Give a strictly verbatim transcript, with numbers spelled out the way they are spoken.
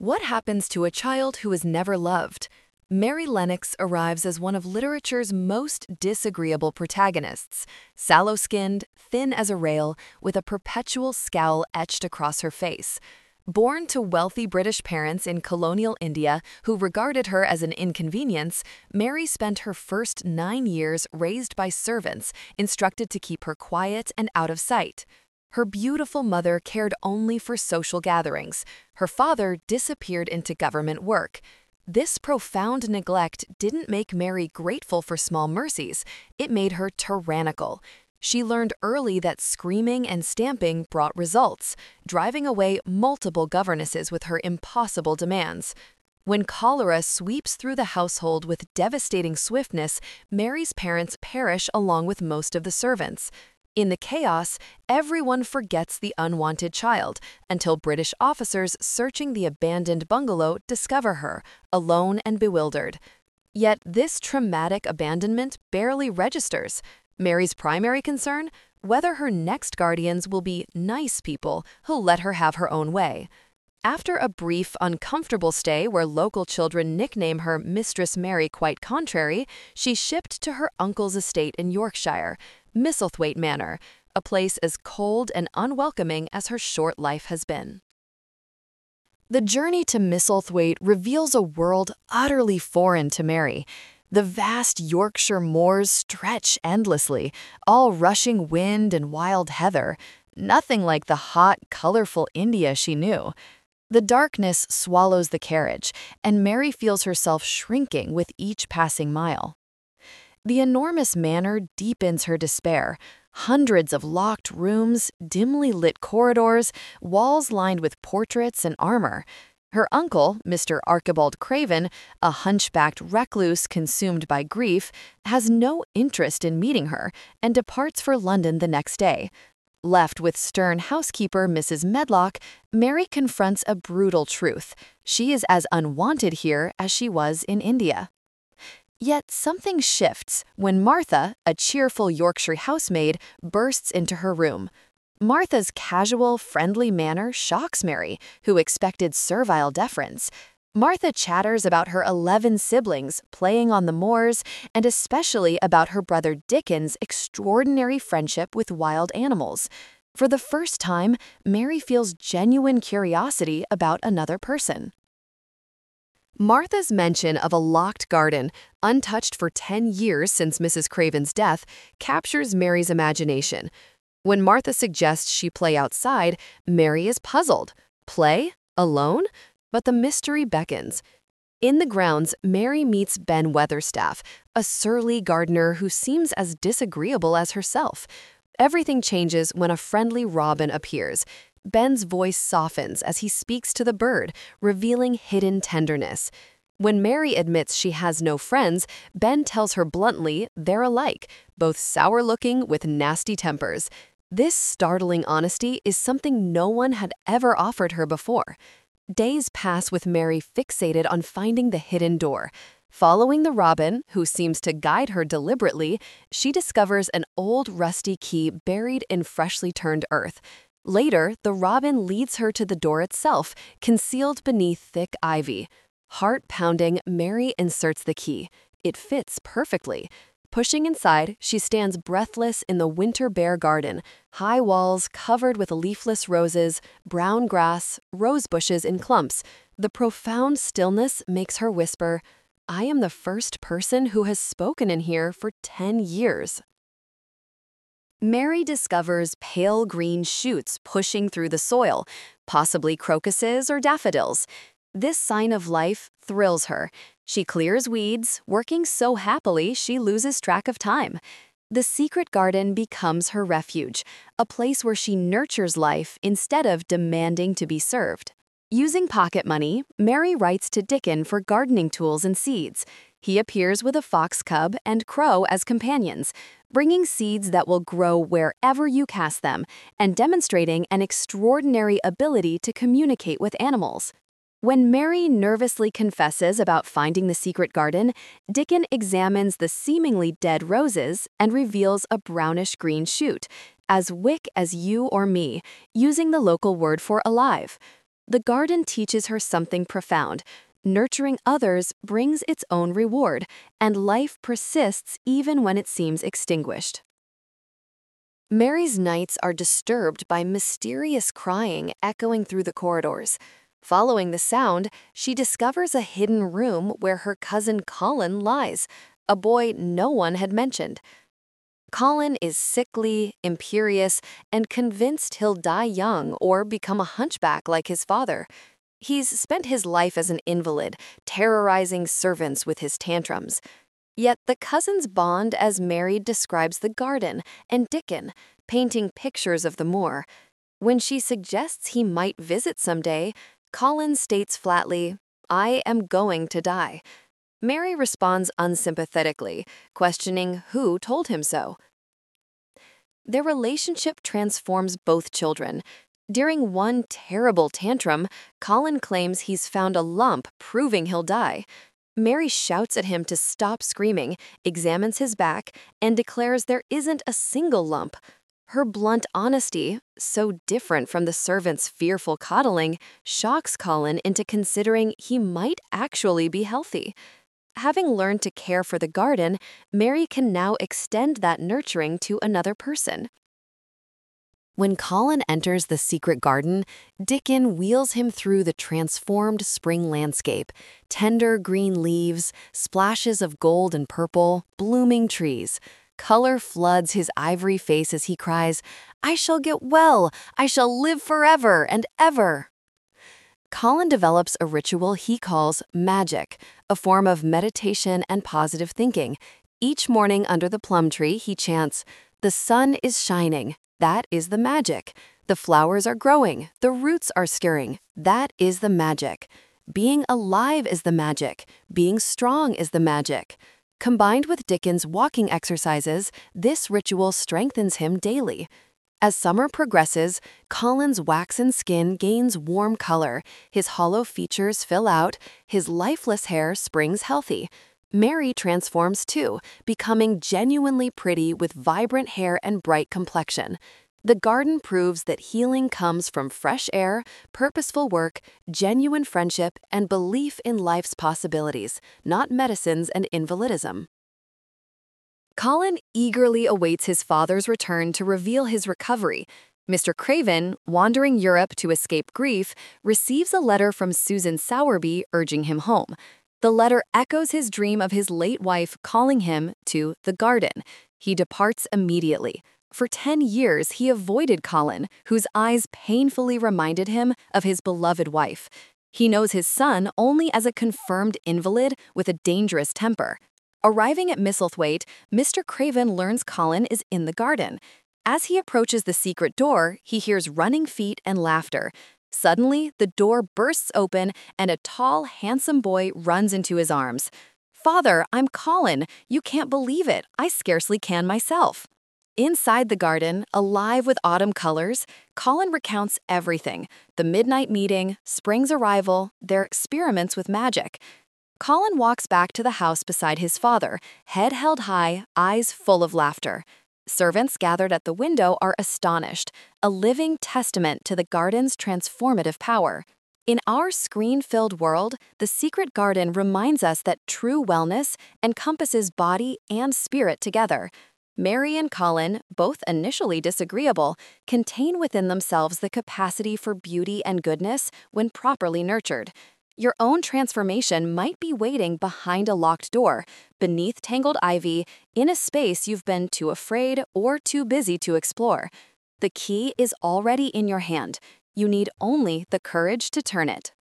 What happens to a child who is never loved? Mary Lennox arrives as one of literature's most disagreeable protagonists, sallow-skinned, thin as a rail, with a perpetual scowl etched across her face. Born to wealthy British parents in colonial India who regarded her as an inconvenience, Mary spent her first nine years raised by servants, instructed to keep her quiet and out of sight. Her beautiful mother cared only for social gatherings. Her father disappeared into government work. This profound neglect didn't make Mary grateful for small mercies, it made her tyrannical. She learned early that screaming and stamping brought results, driving away multiple governesses with her impossible demands. When cholera sweeps through the household with devastating swiftness, Mary's parents perish along with most of the servants. In the chaos, everyone forgets the unwanted child until British officers searching the abandoned bungalow discover her, alone and bewildered. Yet this traumatic abandonment barely registers. Mary's primary concern? Whether her next guardians will be nice people who'll let her have her own way. After a brief, uncomfortable stay where local children nickname her Mistress Mary Quite Contrary, she's shipped to her uncle's estate in Yorkshire, Misselthwaite Manor, a place as cold and unwelcoming as her short life has been. The journey to Misselthwaite reveals a world utterly foreign to Mary. The vast Yorkshire moors stretch endlessly, all rushing wind and wild heather, nothing like the hot, colorful India she knew. The darkness swallows the carriage, and Mary feels herself shrinking with each passing mile. The enormous manor deepens her despair. Hundreds of locked rooms, dimly lit corridors, walls lined with portraits and armor. Her uncle, Mister Archibald Craven, a hunchbacked recluse consumed by grief, has no interest in meeting her and departs for London the next day. Left with stern housekeeper Missus Medlock, Mary confronts a brutal truth. She is as unwanted here as she was in India. Yet something shifts when Martha, a cheerful Yorkshire housemaid, bursts into her room. Martha's casual, friendly manner shocks Mary, who expected servile deference. Martha chatters about her eleven siblings playing on the moors, and especially about her brother Dickon's extraordinary friendship with wild animals. For the first time, Mary feels genuine curiosity about another person. Martha's mention of a locked garden, untouched for ten years since Missus Craven's death, captures Mary's imagination. When Martha suggests she play outside, Mary is puzzled. Play? Alone? But the mystery beckons. In the grounds, Mary meets Ben Weatherstaff, a surly gardener who seems as disagreeable as herself. Everything changes when a friendly robin appears. Ben's voice softens as he speaks to the bird, revealing hidden tenderness. When Mary admits she has no friends, Ben tells her bluntly they're alike, both sour-looking with nasty tempers. This startling honesty is something no one had ever offered her before. Days pass with Mary fixated on finding the hidden door. Following the robin, who seems to guide her deliberately, she discovers an old rusty key buried in freshly turned earth. Later, the robin leads her to the door itself, concealed beneath thick ivy. Heart-pounding, Mary inserts the key. It fits perfectly. Pushing inside, she stands breathless in the winter bare garden, high walls covered with leafless roses, brown grass, rose bushes in clumps. The profound stillness makes her whisper, "I am the first person who has spoken in here for ten years." Mary discovers pale green shoots pushing through the soil, possibly crocuses or daffodils. This sign of life thrills her. She clears weeds, working so happily she loses track of time. The secret garden becomes her refuge, a place where she nurtures life instead of demanding to be served. Using pocket money, Mary writes to Dickon for gardening tools and seeds. He appears with a fox cub and crow as companions, bringing seeds that will grow wherever you cast them and demonstrating an extraordinary ability to communicate with animals. When Mary nervously confesses about finding the secret garden, Dickon examines the seemingly dead roses and reveals a brownish-green shoot, as wick as you or me, using the local word for alive. The garden teaches her something profound. Nurturing others brings its own reward, and life persists even when it seems extinguished. Mary's nights are disturbed by mysterious crying echoing through the corridors. Following the sound, she discovers a hidden room where her cousin Colin lies, a boy no one had mentioned. Colin is sickly, imperious, and convinced he'll die young or become a hunchback like his father. He's spent his life as an invalid, terrorizing servants with his tantrums. Yet the cousins bond as Mary describes the garden and Dickon, painting pictures of the moor. When she suggests he might visit someday, Colin states flatly, "I am going to die." Mary responds unsympathetically, questioning who told him so. Their relationship transforms both children. During one terrible tantrum, Colin claims he's found a lump proving he'll die. Mary shouts at him to stop screaming, examines his back, and declares there isn't a single lump. Her blunt honesty, so different from the servant's fearful coddling, shocks Colin into considering he might actually be healthy. Having learned to care for the garden, Mary can now extend that nurturing to another person. When Colin enters the secret garden, Dickon wheels him through the transformed spring landscape, tender green leaves, splashes of gold and purple, blooming trees. Color floods his ivory face as he cries, "I shall get well! I shall live forever and ever!" Colin develops a ritual he calls magic, a form of meditation and positive thinking. Each morning under the plum tree, he chants, "The sun is shining. That is the magic. The flowers are growing. The roots are stirring. That is the magic. Being alive is the magic. Being strong is the magic." Combined with Dickon's walking exercises, this ritual strengthens him daily. As summer progresses, Colin's waxen skin gains warm color, his hollow features fill out, his lifeless hair springs healthy. Mary transforms too, becoming genuinely pretty with vibrant hair and bright complexion. The garden proves that healing comes from fresh air, purposeful work, genuine friendship, and belief in life's possibilities, not medicines and invalidism. Colin eagerly awaits his father's return to reveal his recovery. Mister Craven, wandering Europe to escape grief, receives a letter from Susan Sowerby urging him home. The letter echoes his dream of his late wife calling him to the garden. He departs immediately. For ten years, he avoided Colin, whose eyes painfully reminded him of his beloved wife. He knows his son only as a confirmed invalid with a dangerous temper. Arriving at Misselthwaite, Mister Craven learns Colin is in the garden. As he approaches the secret door, he hears running feet and laughter. Suddenly, the door bursts open and a tall, handsome boy runs into his arms. "Father, I'm Colin. You can't believe it. I scarcely can myself." Inside the garden, alive with autumn colors, Colin recounts everything: the midnight meeting, spring's arrival, their experiments with magic. Colin walks back to the house beside his father, head held high, eyes full of laughter. Servants gathered at the window are astonished, a living testament to the garden's transformative power. In our screen-filled world, the secret garden reminds us that true wellness encompasses body and spirit together. Mary and Colin, both initially disagreeable, contain within themselves the capacity for beauty and goodness when properly nurtured. Your own transformation might be waiting behind a locked door, beneath tangled ivy, in a space you've been too afraid or too busy to explore. The key is already in your hand. You need only the courage to turn it.